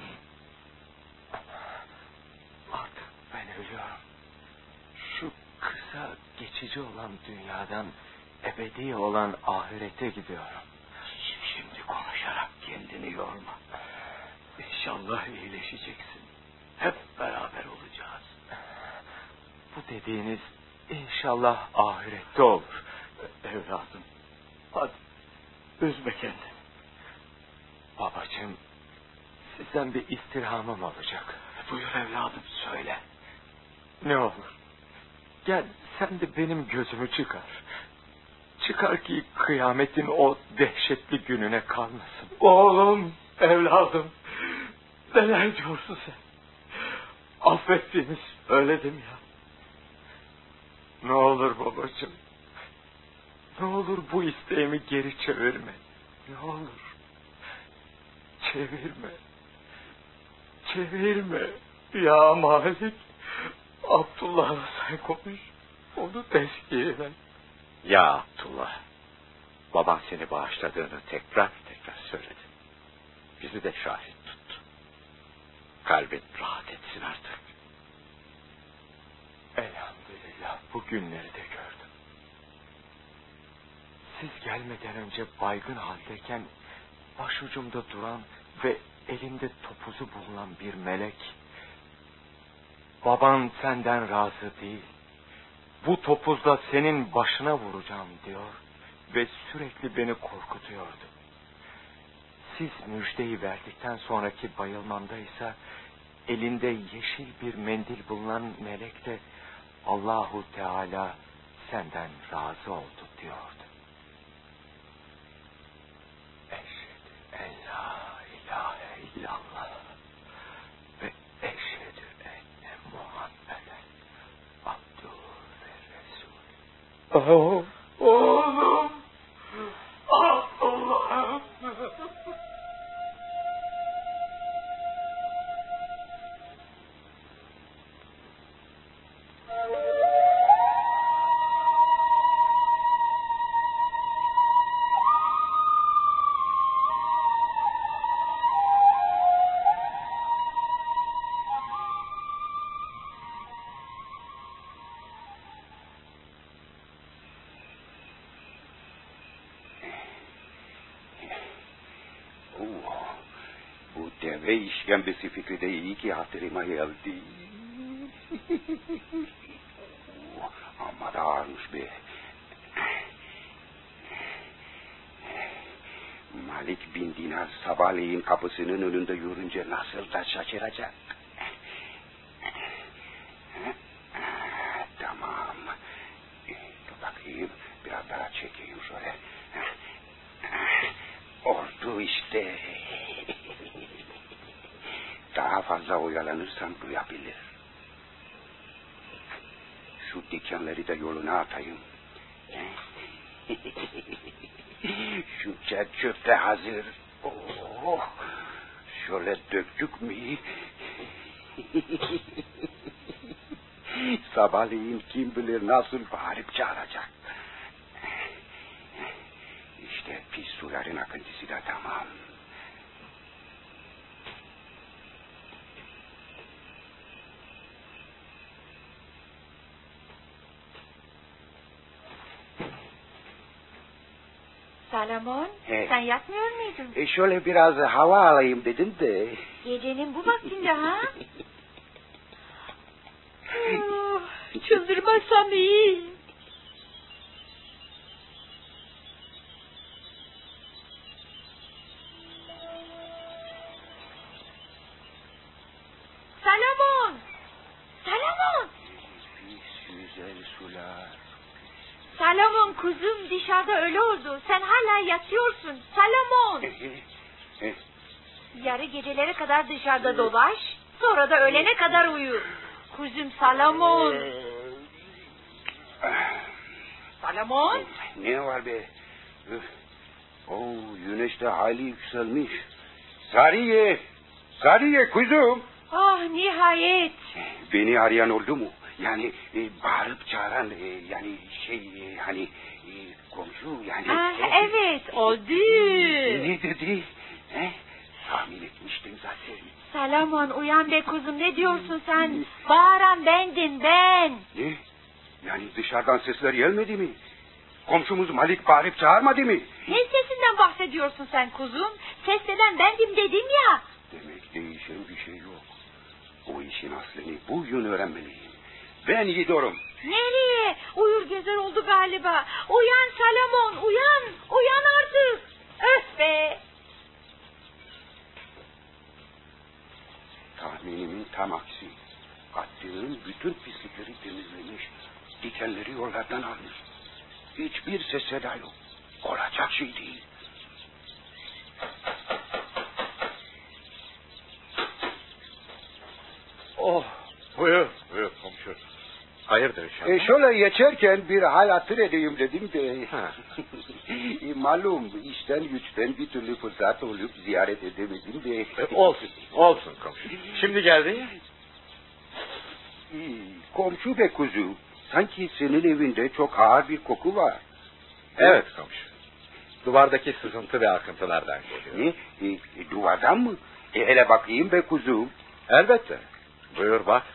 Artık ben ölüyorum. Şu kısa geçici olan dünyadan ebedi olan ahirete gidiyorum. Şimdi konuşarak kendini yorma. İnşallah iyileşeceksin. Hep beraber olacağız. Bu dediğiniz inşallah ahirette olur. Evladım, hadi üzme kendini. Babacığım, sizden bir istirhamım olacak. Buyur evladım, söyle. Ne olur, gel sen de benim gözümü çıkar. Çıkar ki kıyametin o dehşetli gününe kalmasın. Oğlum, evladım, neler diyorsun sen? Affettiğini söyledim ya. Ne olur babacığım, ne olur bu isteğimi geri çevirme. Ne olur, çevirme, çevirme. Ya Malik, Abdullah'la sen konuş, onu tezkiye ver. Ya Abdullah, baban seni bağışladığını tekrar tekrar söyledi. Bizi de şahit tuttu. Kalbin rahat etsin artık. Elhamdülillah bu günleri de gördüm. Siz gelmeden önce baygın haldeyken başucumda duran ve elinde topuzu bulunan bir melek, baban senden razı değil, bu topuzla senin başına vuracağım diyor ve sürekli beni korkutuyordu. Siz müjdeyi verdikten sonraki bayılmamda ise elinde yeşil bir mendil bulunan melek de Allahu Teala senden razı oldu diyordu. Eşhedü en la ilahe illallah ve eşhedü enne Muhammeden abduhu ve resulü. Oh, oğlum, Abdullah'ım. Bu deve işkembesi fikri de iyi ki hatırıma geldi. Amma da ağırmış be. Malik bin Dinar sabahleyin kapısının önünde yürünce nasıl da şaşıracak. Tamam. Dur bakayım, biraz daha çekeyim şöyle. Oldu işte. Daha fazla oyalanırsam duyabilir. Şu dikenleri de yoluna atayım. Şu çöp de hazır. Oh, şöyle döktük mü? Sabahleyin kim bilir nasıl bağırıp çağıracak. İşte pis suların akıntısı da tamam. Salamon, He. sen yatmıyor muydun? E şöyle biraz hava alayım dedim de. Gecenin bu vaktinde ha? Oh, çıldırmasam iyi. Salamon! Salamon! Pis güzel sular. Salamon kuzum, dışarıda öyle oldu. Sen hala yatıyorsun. Salamon! Yarı gecelere kadar dışarıda dolaş. Sonra da öğlene kadar uyu. Kuzum Salamon. Salamon. Ne var be? Oo, güneş de hayli yükselmiş. Sariye, Sariye kuzum. Ah nihayet. Beni arayan oldu mu? Yani e, bağırıp çağıran e, yani şey e, hani e, komşu yani. Ah, evet oldu. Ne dedi? He? Tahmin etmiştim zaten. Salamon uyan be kuzum, ne diyorsun sen? Bağıran bendim ben. Ne? Yani dışarıdan sesler gelmedi mi? Komşumuz Malik bağırıp çağırmadı mı? Ne sesinden bahsediyorsun sen kuzum? Sesleden bendim dedim ya. Demek değişen bir şey yok. O işin aslını bugün öğrenmeliyim. Ben gidiyorum. Nereye? Uyur gezer oldu galiba. Uyan Salamon, uyan. Uyan artık. Öf be. Tahminimin tam aksi. Attığım bütün pislikleri temizlemiş. Dikenleri yollardan almış. Hiçbir ses seda yok. Olacak şey değil. Oh, buyur, buyur komşu. Hayırdır inşallah? E şöyle geçerken bir hal hatır edeyim dedim de. e, malum işten güçten bir türlü fırsat olup ziyaret edemedim de. E, olsun, olsun komşu. Şimdi geldi. E, komşu be kuzu. Sanki senin evinde çok ağır bir koku var. Evet komşu. Duvardaki sızıntı ve akıntılardan geliyor. Ne? E, e, duvardan mı? E, hele bakayım be kuzu. Elbette. Buyur bak.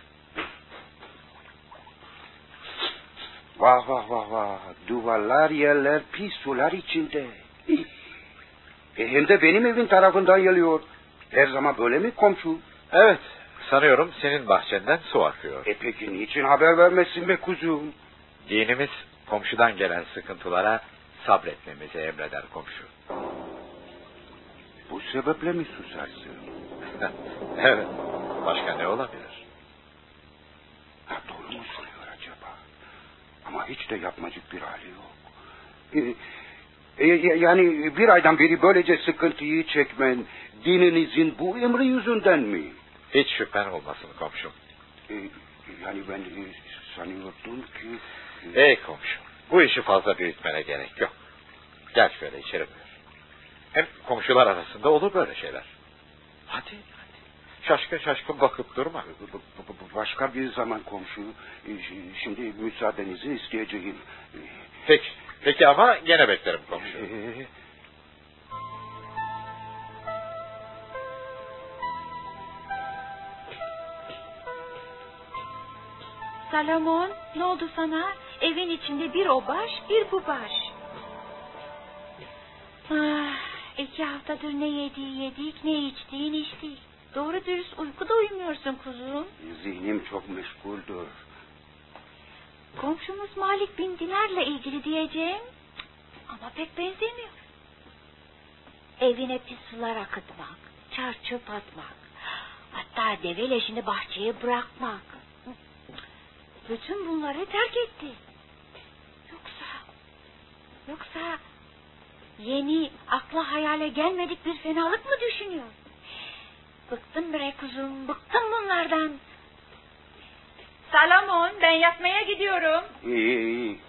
Vah vah vah vah. Duvarlar yerler pis sular içinde. E, hem de benim evin tarafından geliyor. Her zaman böyle mi komşu? Evet. Sanıyorum senin bahçenden su akıyor. E peki niçin haber vermezsin be kuzum? Dinimiz komşudan gelen sıkıntılara sabretmemizi emreder komşu. Bu sebeple mi susarsın? Evet. Başka ne olabilir? Ha, doğru mu söylüyor acaba? Ama hiç de yapmacık bir hali yok. E, e, yani bir aydan beri böylece sıkıntıyı çekmen dininizin bu emri yüzünden mi? Hiç şüphen olmasın komşum. E, yani ben e, sanıyordum ki... E... Ey komşum, bu işi fazla büyütmene gerek yok. Gel şöyle içeri buyur. Hem komşular arasında olur böyle şeyler. Hadi, hadi. Şaşkın şaşkın bakıp durma. Başka bir zaman komşu. Şimdi müsaadenizi isteyeceğim. Peki, peki ama gene beklerim komşu. Ee... Salamon, ne oldu sana? Evin içinde bir o baş, bir bu baş. Ah, iki haftadır ne yediği yedik, ne içtiğin içtik. Doğru dürüst uykuda uyumuyorsun kuzum. Zihnim çok meşguldür. Komşumuz Malik bin Dinar'la ilgili diyeceğim. Ama pek benzemiyor. Evine pis sular akıtmak, çar çöp atmak, hatta deve leşini bahçeye bırakmak. Bütün bunları terk etti. Yoksa, yoksa yeni akla hayale gelmedik bir fenalık mı düşünüyor? Bıktım bre kuzum, bıktım bunlardan. Salamon, ben yatmaya gidiyorum. İyi iyi.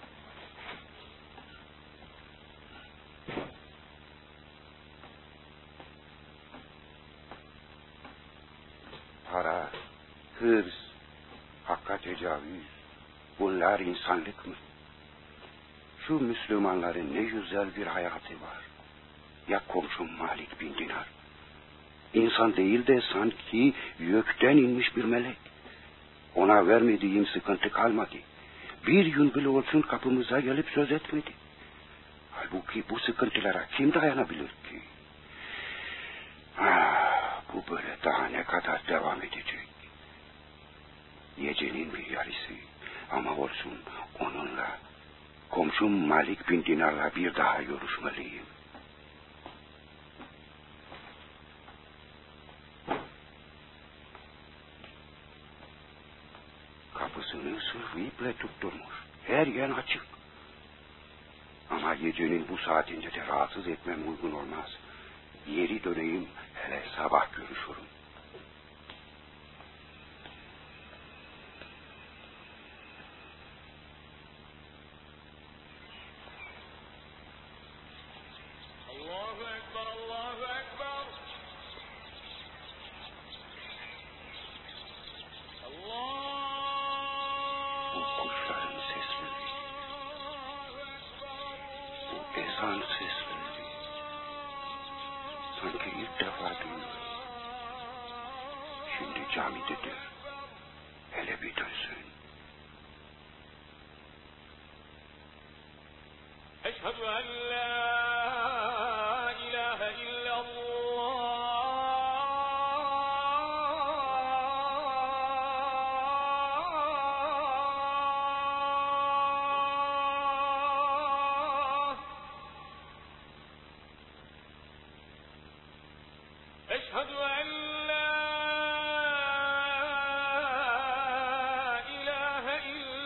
Para, hırs, hakka tecavüz, bunlar insanlık mı? Şu Müslümanların ne güzel bir hayatı var. Ya komşum Malik bin Dinar? İnsan değil de sanki gökten inmiş bir melek. Ona vermediğim sıkıntı kalmadı. Bir gün bile olsun kapımıza gelip söz etmedi. Halbuki bu sıkıntılara kim dayanabilir ki? Ah, bu böyle daha ne kadar devam edecek? Gecenin bir yarısı ama olsun onunla, komşum Malik bin Dinar'la bir daha görüşmeliyim. Kapısını sırf iple tutturmuş. Her yer açık. Ama gecenin bu saatinde de rahatsız etmem uygun olmaz. Geri döneyim, hele sabah görüşürüm. Bu kuşların sesleri, bu ezan sesleri, sanki ilk defa duyuyorum. Şimdi camidedir. Hele bir dönsün. Eşhedü en la ilahe illallah. Eşhedü en la ilahe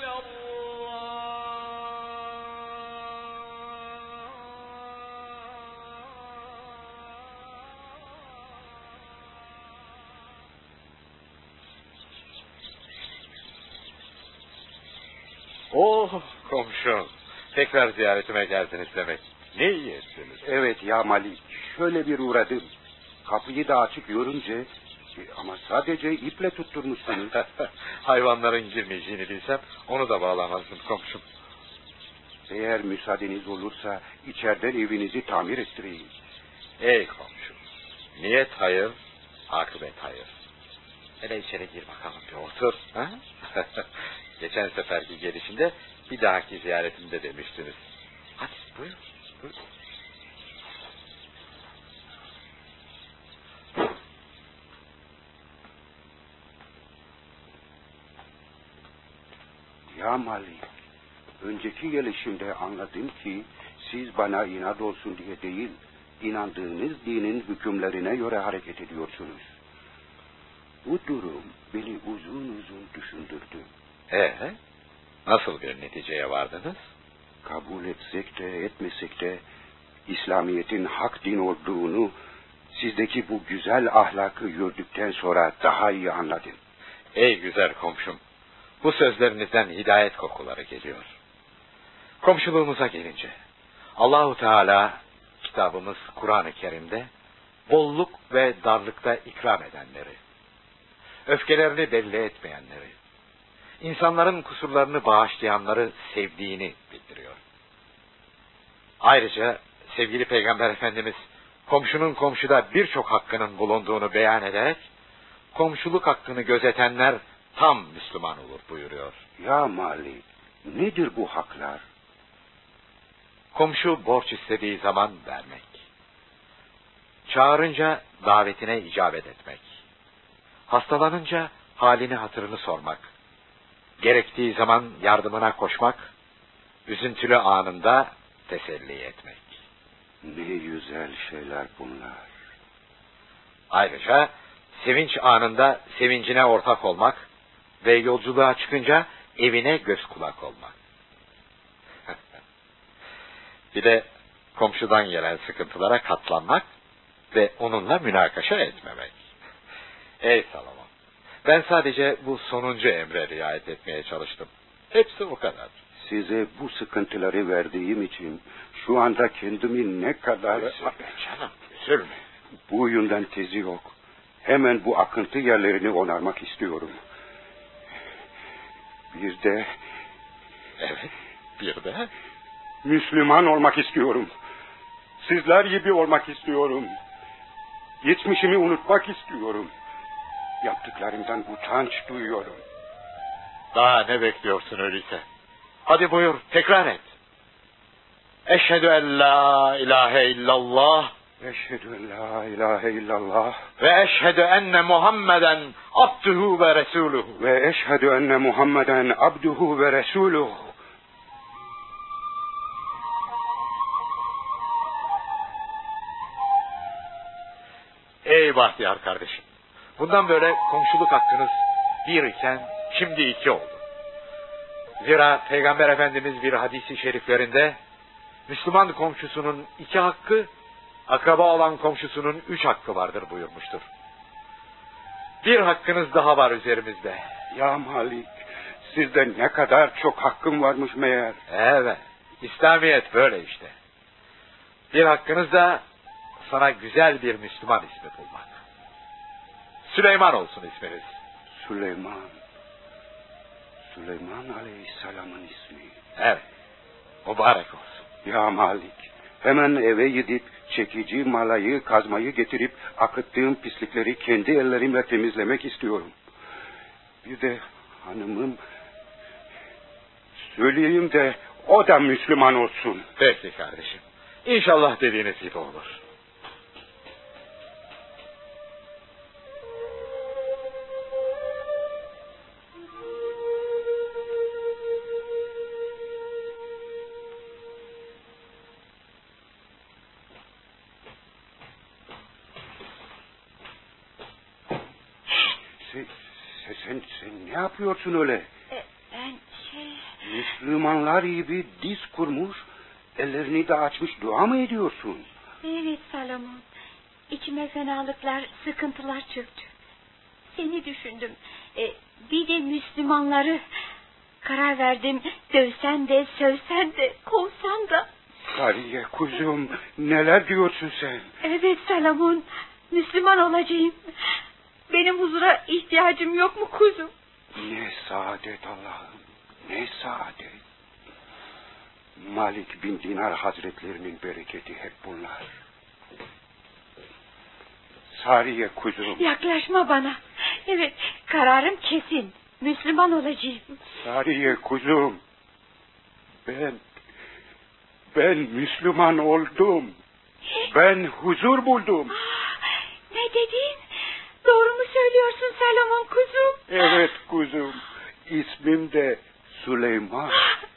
Oh komşum, tekrar ziyaretime geldiniz demek. Ne iyi ettiniz. Evet ya Malik, şöyle bir uğradım. Kapıyı da açık görünce, e, ama sadece iple tutturmuşsunuz. Hayvanların girmeyeceğini bilsem onu da bağlamazdım komşum. Eğer müsaadeniz olursa içeriden evinizi tamir ettireyim. Ey komşum, niyet hayır, akıbet hayır. Hele içeri gir bakalım, bir otur. Ha? Geçen seferki gelişinde bir dahaki ziyaretimde demiştiniz. Hadi buyur, buyur. Ya Malik, önceki gelişimde anladım ki siz bana inat olsun diye değil, inandığınız dinin hükümlerine göre hareket ediyorsunuz. Bu durum beni uzun uzun düşündürdü. Ee, nasıl bir neticeye vardınız? Kabul etsek de etmesek de İslamiyet'in hak din olduğunu sizdeki bu güzel ahlakı gördükten sonra daha iyi anladım. Ey güzel komşum, bu sözlerinizden hidayet kokuları geliyor. Komşuluğumuza gelince, Allahu Teala kitabımız Kur'an-ı Kerim'de bolluk ve darlıkta ikram edenleri, öfkelerini belli etmeyenleri, insanların kusurlarını bağışlayanları sevdiğini bildiriyor. Ayrıca sevgili Peygamber Efendimiz komşunun komşuda birçok hakkının bulunduğunu beyan ederek komşuluk hakkını gözetenler tam Müslüman olur buyuruyor. Ya Malik, nedir bu haklar? Komşu borç istediği zaman vermek, çağırınca davetine icabet etmek, hastalanınca halini hatırını sormak, gerektiği zaman yardımına koşmak, üzüntülü anında teselli etmek. Ne güzel şeyler bunlar. Ayrıca sevinç anında sevincine ortak olmak ve yolculuğa çıkınca evine göz kulak olmak. Bir de komşudan gelen sıkıntılara katlanmak ve onunla münakaşa etmemek. Ey Salomon, ben sadece bu sonuncu emre riayet etmeye çalıştım. Hepsi o kadar. Size bu sıkıntıları verdiğim için şu anda kendimi ne kadar... Canım, üzülme. Bu oyundan tezi yok. Hemen bu akıntı yerlerini onarmak istiyorum. Bir de... Evet, bir de... Müslüman olmak istiyorum. Sizler gibi olmak istiyorum. Geçmişimi unutmak istiyorum. Yaptıklarımdan utanç duyuyorum. Daha ne bekliyorsun öyleyse? Hadi buyur, tekrar et. Eşhedü en la ilahe illallah. Eşhedü en la ilahe illallah. Ve eşhedü enne Muhammeden abduhu ve resuluhu. Ve eşhedü enne Muhammeden abduhu ve resuluhu. Ey bahtiyar kardeşim, bundan böyle komşuluk hakkınız bir iken şimdi iki oldu. Zira Peygamber Efendimiz bir hadisi şeriflerinde Müslüman komşusunun iki hakkı, akraba olan komşusunun üç hakkı vardır buyurmuştur. Bir hakkınız daha var üzerimizde. Ya Malik, sizde ne kadar çok hakkım varmış meğer. Evet, İslamiyet böyle işte. Bir hakkınız da sana güzel bir Müslüman ismi bulmak. Süleyman olsun isminiz. Süleyman. Süleyman Aleyhisselam'ın ismi. Evet. Mübarek olsun. Ya Malik, hemen eve gidip çekici, malayı, kazmayı getirip akıttığım pislikleri kendi ellerimle temizlemek istiyorum. Bir de hanımım söyleyeyim de o da Müslüman olsun. Peki kardeşim. İnşallah dediğiniz gibi olur. Sen, sen, sen ne yapıyorsun öyle? E, ben şey... Müslümanlar gibi diz kurmuş, ellerini de açmış dua mı ediyorsun? Evet Salomon. İçime fenalıklar, sıkıntılar çöktü. Seni düşündüm. E, bir de Müslümanları. Karar verdim, dövsen de, sövsen de, kovsan da. Sariye kuzum, neler diyorsun sen? Evet Salomon, Müslüman olacağım. Benim huzura ihtiyacım yok mu kuzum? Ne saadet Allah'ım, ne saadet. Malik bin Dinar Hazretlerinin bereketi hep bunlar. Sariye kuzum. Yaklaşma bana. Evet, kararım kesin. Müslüman olacağım. Sariye kuzum. Ben, ben Müslüman oldum. Ben huzur buldum. Ne dedin? Doğru mu söylüyorsun Salomon kuzum? Evet kuzum. İsmim de Süleyman.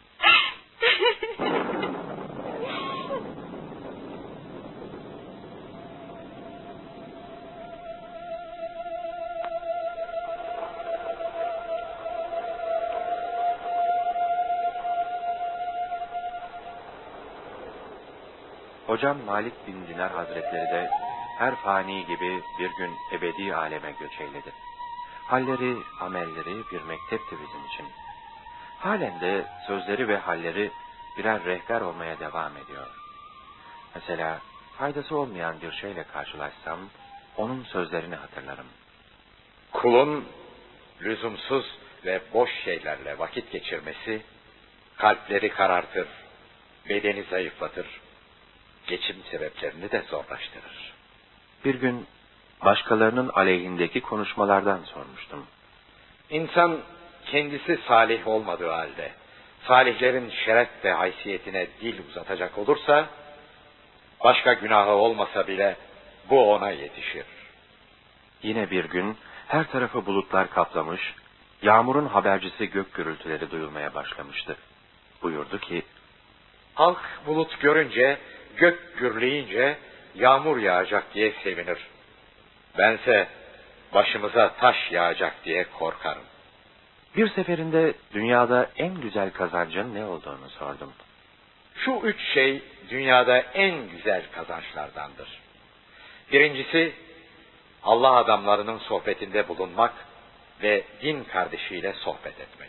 Hocam Malik bin Dinar Hazretleri de her fani gibi bir gün ebedi aleme göç eyledi. Halleri, amelleri bir mektepti bizim için. Halen de sözleri ve halleri birer rehber olmaya devam ediyor. Mesela faydası olmayan bir şeyle karşılaşsam onun sözlerini hatırlarım. Kulun lüzumsuz ve boş şeylerle vakit geçirmesi kalpleri karartır, bedeni zayıflatır, geçim sebeplerini de zorlaştırır. Bir gün başkalarının aleyhindeki konuşmalardan sormuştum. İnsan kendisi salih olmadığı halde salihlerin şeref ve haysiyetine dil uzatacak olursa başka günahı olmasa bile bu ona yetişir. Yine bir gün her tarafı bulutlar kaplamış, yağmurun habercisi gök gürültüleri duyulmaya başlamıştı. Buyurdu ki, halk bulut görünce, gök gürleyince yağmur yağacak diye sevinir. Bense başımıza taş yağacak diye korkarım. Bir seferinde dünyada en güzel kazancın ne olduğunu sordum. Şu üç şey dünyada en güzel kazançlardandır. Birincisi, Allah adamlarının sohbetinde bulunmak ve din kardeşiyle sohbet etmek.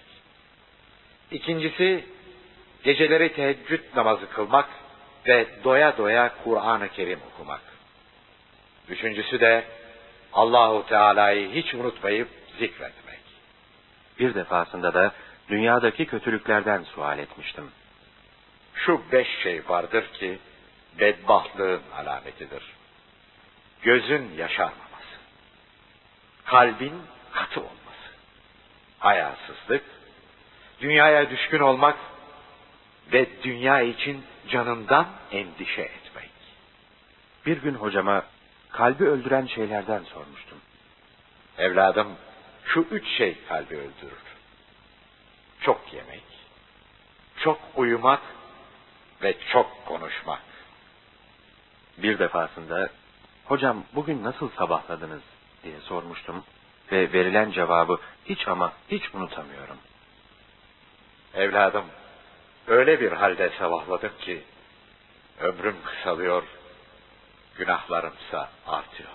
İkincisi, geceleri teheccüd namazı kılmak ve doya doya Kur'an-ı Kerim okumak. Üçüncüsü de Allahu Teala'yı hiç unutmayıp zikretmek. Bir defasında da dünyadaki kötülüklerden sual etmiştim. Şu beş şey vardır ki bedbahtlığın alametidir. Gözün yaşarmaması, kalbin katı olması, hayasızlık, dünyaya düşkün olmak ve dünya için canından endişe etmek. Bir gün hocama kalbi öldüren şeylerden sormuştum. Evladım, şu üç şey kalbi öldürür. Çok yemek, çok uyumak ve çok konuşmak. Bir defasında, hocam bugün nasıl sabahladınız diye sormuştum ve verilen cevabı hiç ama hiç unutamıyorum. Evladım, öyle bir halde sabahladım ki ömrüm kısalıyor, günahlarımsa artıyor.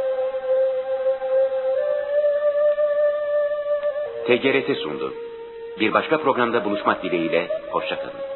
T G R T sundu. Bir başka programda buluşmak dileğiyle, hoşça kalın.